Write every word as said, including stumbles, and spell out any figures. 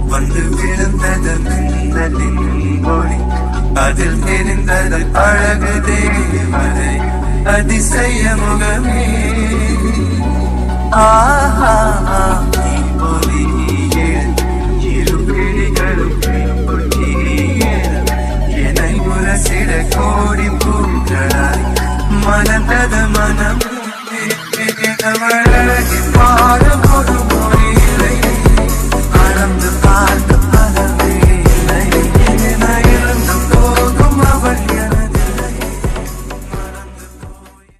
வந்து விழுந்தது மின்னலின் ஒளி அதில் தெரிந்தது அழகு தேவதை அதிசய முகமே ஆஹா